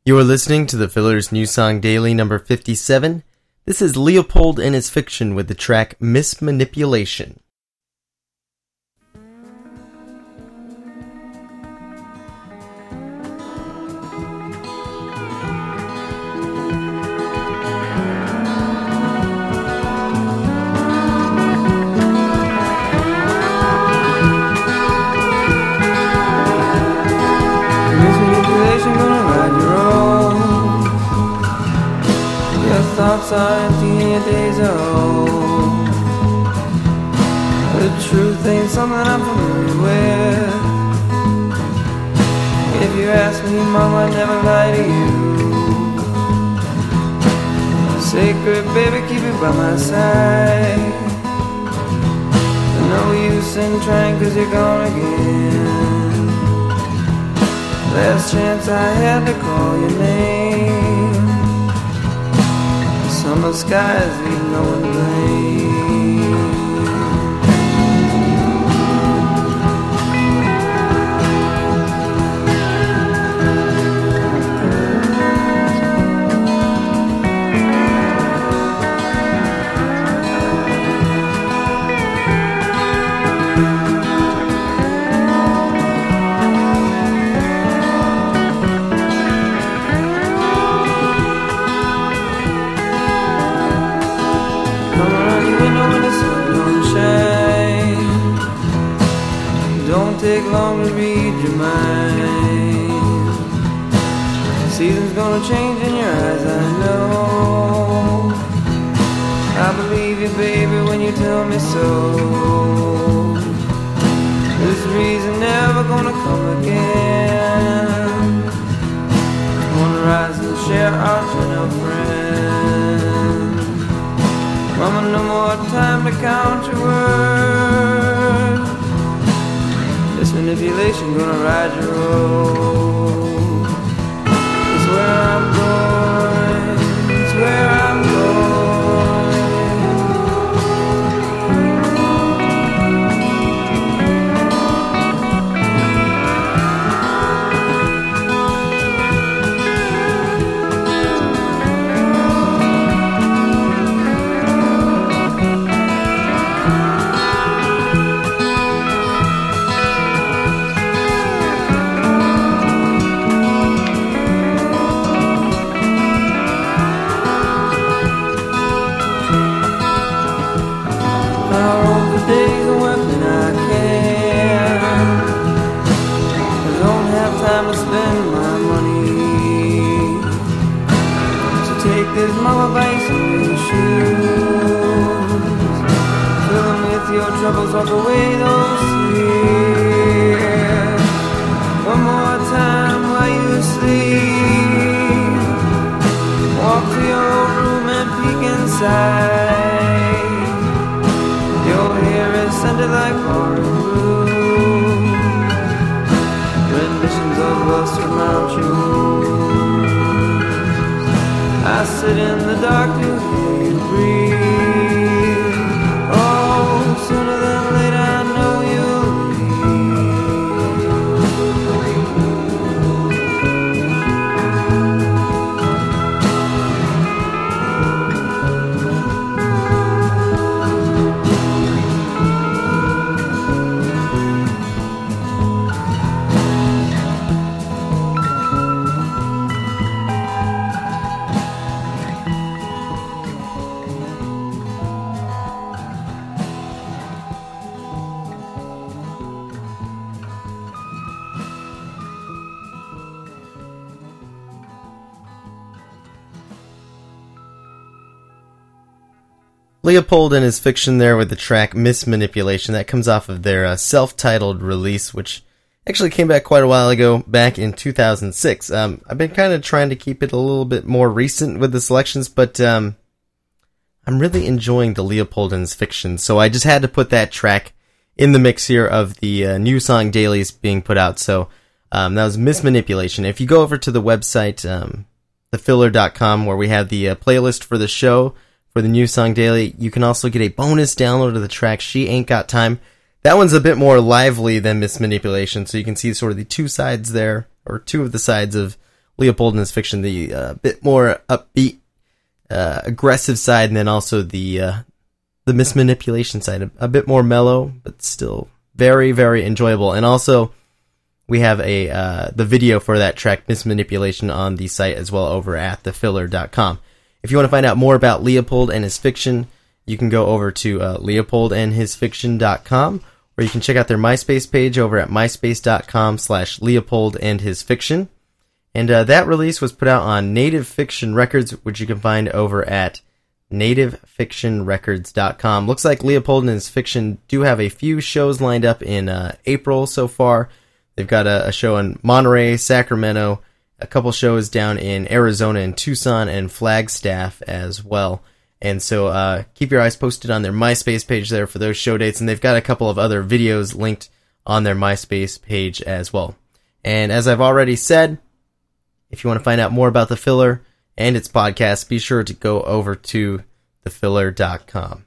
You are listening to the Filler's New Song Daily number 57. This is Leopold and His Fiction with the track Mismanipulation. Thoughts are empty and your days are old. The truth ain't something I'm familiar with. If you ask me, Mom, I'd never lie to you. Sacred, baby, keep it by my side. No use in trying 'cause you're gone again. Last chance I had to call your name. Summer skies leave no one to blame. Take long to read your mind. Season's gonna change in your eyes, I know. I believe you, baby, when you tell me so. This reason never gonna come again. Wanna rise and share our gentle friend. Mama, no more time to count your words. Manipulation gonna ride your road. It's where I'm going. It's where I'm There's mama vice in your shoes. Fill them with your troubles, walk away those tears. One more time while you sleep. Walk to your room and peek inside. Your hair is scented like orange blue. Renditions of us surmount you. I sit in the dark to hear you breathe. Oh, sooner than later I know you'll Leopold and His Fiction there with the track Mismanipulation. That comes off of their self-titled release, which actually came back quite a while ago, back in 2006. I've been kind of trying to keep it a little bit more recent with the selections, but I'm really enjoying the Leopold and His Fiction, so I just had to put that track in the mix here of the new song dailies being put out. So that was Mismanipulation. If you go over to the website, thefiller.com, where we have the playlist for the show, for the New Song Daily, you can also get a bonus download of the track She Ain't Got Time. That one's a bit more lively than Mismanipulation, so you can see sort of the two sides there, or two of the sides of Leopold and His Fiction, the bit more upbeat, aggressive side, and then also the mismanipulation side, a bit more mellow, but still very, very enjoyable. And also, we have the video for that track, Mismanipulation, on the site as well over at thefiller.com. If you want to find out more about Leopold and His Fiction, you can go over to leopoldandhisfiction.com, or you can check out their MySpace page over at myspace.com/leopoldandhisfiction. And that release was put out on Native Fiction Records, which you can find over at nativefictionrecords.com. Looks like Leopold and His Fiction do have a few shows lined up in April so far. They've got a show in Monterey, Sacramento, a couple shows down in Arizona and Tucson, and Flagstaff as well. And so keep your eyes posted on their MySpace page there for those show dates. And they've got a couple of other videos linked on their MySpace page as well. And as I've already said, if you want to find out more about The Filler and its podcast, be sure to go over to thefiller.com.